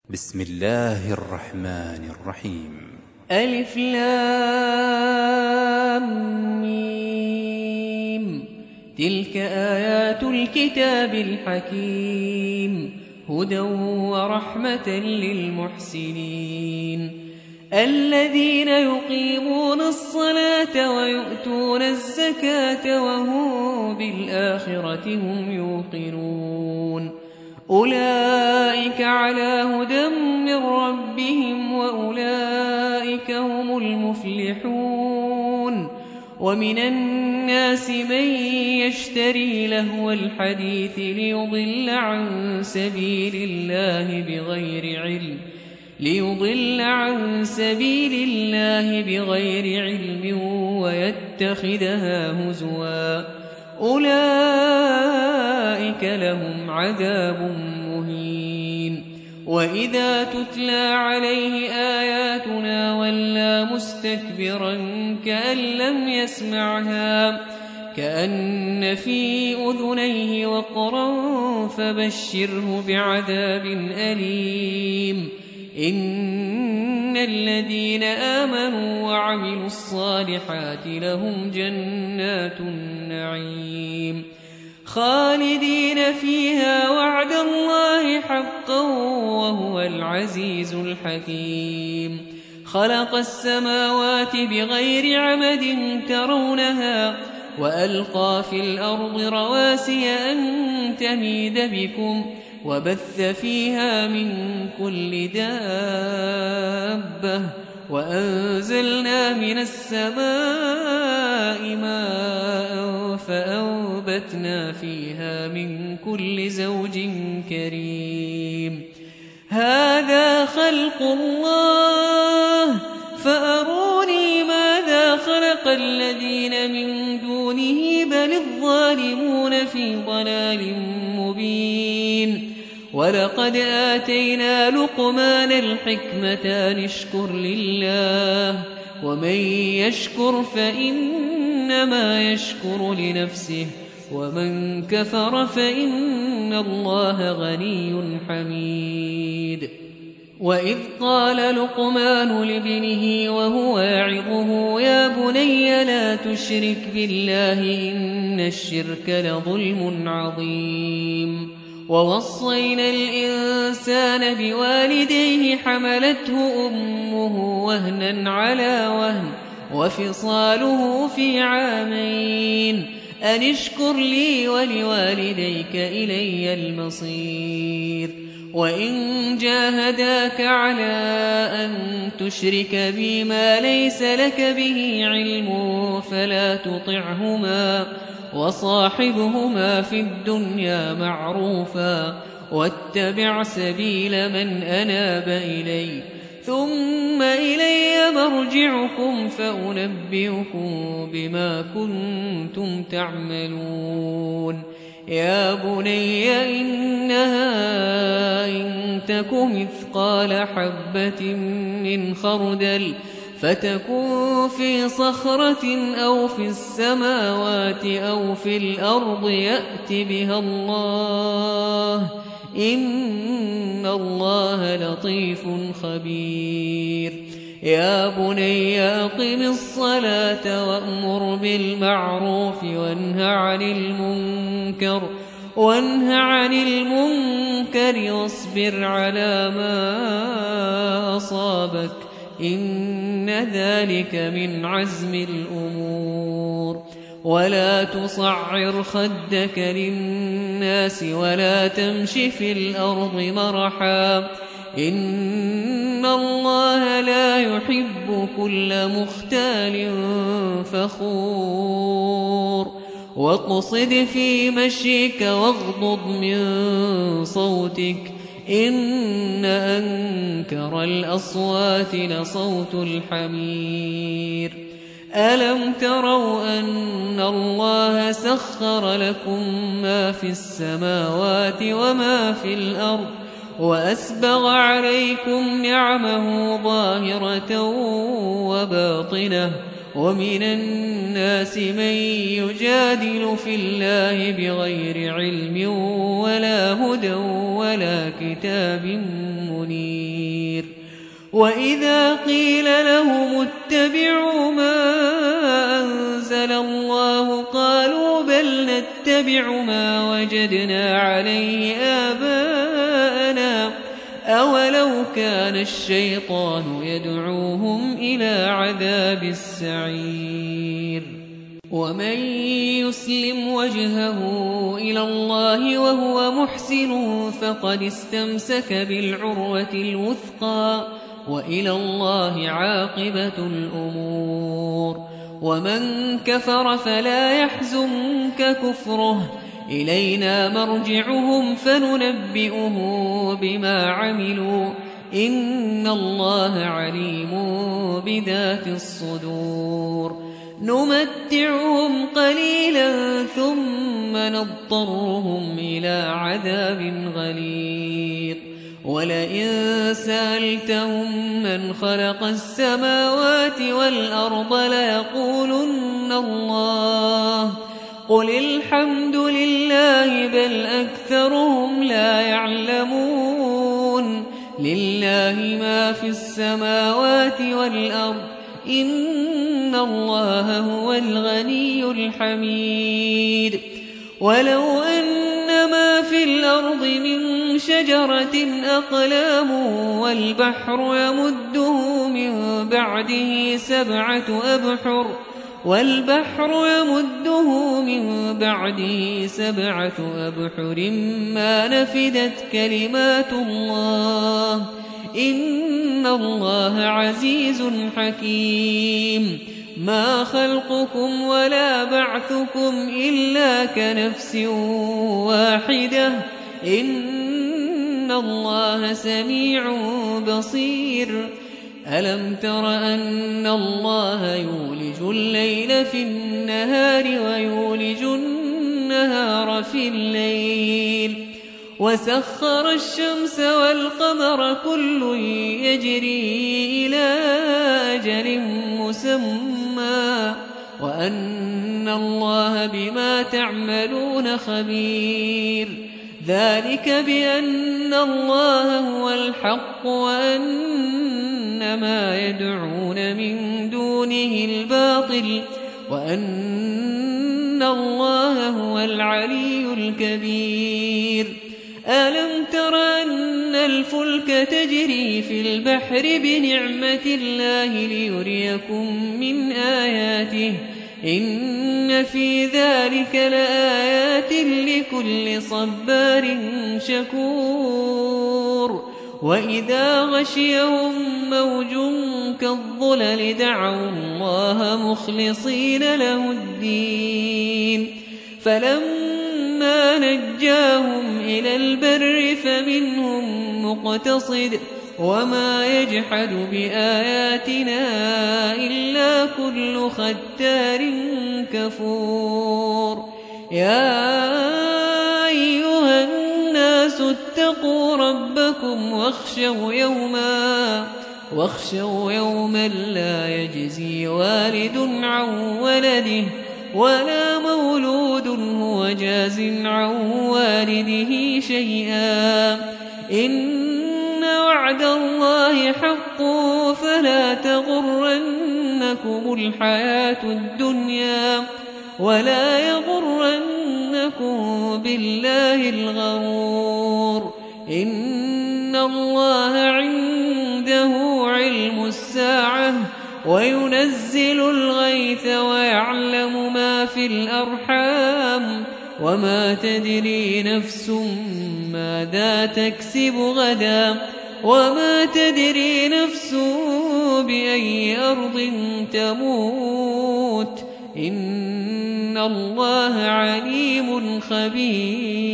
بسم الله الرحمن الرحيم. ألف لام ميم. تلك آيات الكتاب الحكيم، هدى ورحمة للمحسنين الذين يقيمون الصلاة ويؤتون الزكاة وهم بالآخرة هم يوقنون. أولئك على هدى من ربهم وأولئك هم المفلحون. ومن الناس من يشتري لهو الحديث ليضل عن سبيل الله بغير علم ويتخذها هزوا. أولئك لهم عذاب مهين. وإذا تتلى عليه آياتنا ولى مستكبرا كأن لم يسمعها كأن في أذنيه وقرا فبشره بعذاب أليم. إن الذين آمنوا وعملوا الصالحات لهم جنات النعيم خالدين فيها وعد الله حقا وهو العزيز الحكيم. خلق السماوات بغير عمد ترونها وألقى في الأرض رواسي أن تميد بكم وبث فيها من كل دابة وأنزلنا من السماء ماء فأنبتنا فيها من كل زوج كريم. هذا خلق الله فأروني ماذا خلق الذين من دونه بل الظالمون في ضلال مبين. ولقد آتينا لقمان الحكمة أن اشكر لله ومن يشكر فإنما يشكر لنفسه ومن كفر فإن الله غني حميد. وإذ قال لقمان لابنه وهو يعظه يا بني لا تشرك بالله إن الشرك لظلم عظيم. ووصينا الإنسان بوالديه حملته أمه وهنا على وهن وفصاله في عامين أن اشكر لي ولوالديك إلي المصير. وإن جاهداك على أن تشرك بي ما ليس لك به علم فلا تطعهما وصاحبهما في الدنيا معروفا واتبع سبيل من أناب إلي ثم إلي مرجعكم فأنبئكم بما كنتم تعملون. يا بني إنها إن تك مثقال حبة من خردل فتكن في صخرة أو في السماوات أو في الأرض يأت بها الله إن الله لطيف خبير. يا بني أقم الصلاة وأمر بالمعروف وانه عن المنكر واصبر على ما أصابك إن ذلك من عزم الأمور. ولا تصعر خدك للناس ولا تمش في الأرض مرحا إن الله لا يحب كل مختال فخور. واقصد في مشيك واغضض من صوتك إن أنكر الأصوات لصوت الحمير. ألم تروا أن الله سخر لكم ما في السماوات وما في الأرض وأسبغ عليكم نعمه ظاهرة وباطنة ومن الناس من يجادل في الله بغير علم ولا هدى ولا كتاب منير. وإذا قيل لهم اتبعوا ما أنزل الله قالوا بل نتبع ما وجدنا عليه آباءنا أولو كان الشيطان يدعوهم إلى عذاب السعير ومن يسلم وجهه إلى الله وهو محسن فقد استمسك بالعروة الوثقى وإلى الله عاقبة الأمور ومن كفر فلا يحزنك كفره إلينا مرجعهم فننبئه بما عملوا إن الله عليم بذات الصدور نمتعهم قليلا ثم نضطرهم إلى عذاب غليظ ولئن سألتهم من خلق السماوات والأرض ليقولن الله قل الحمد لله بل أكثرهم لا يعلمون لله ما في السماوات والأرض إن الله هو الغني الحميد ولو أن ما في الأرض من شجرة أقلام والبحر يمده من بعده سبعة أبحر ما نفدت كلمات الله إن الله عزيز حكيم ما خلقكم ولا بعثكم إلا كنفس واحدة إن الله سميع بصير ألم تر أن الله يولج الليل في النهار ويولج النهار في الليل وسخر الشمس والقمر كل يجري إلى أجل مسمى وأن الله بما تعملون خبير ذلك بأن الله هو الحق وأن ما يدعون من دونه الباطل وأن الله هو العلي الكبير ألم تر أن الفلك تجري في البحر بنعمة الله ليريكم من آياته إن في ذلك لآيات لكل صبار شكور وإذا غشيهم موج كالظلل دعوا الله مخلصين له الدين فلما نجاهم إلى البر فمنهم مقتصد وما يجحد بآياتنا إلا كل ختار كفور يا أيها الناس اتقوا ربكم واخشوا يوما لا يجزي والد عن ولده ولا مولود هو جاز عن والده شيئا إن وعد الله حق فلا تغرنكم الحياة الدنيا ولا يغرنكم بالله الغرور إن الله عنده علم الساعة وينزل الغيث ويعلم ما في الأرحام وما تدري نفس ماذا تكسب غدا وما تدري نفس بأي أرض تموت إن الله عليم خبير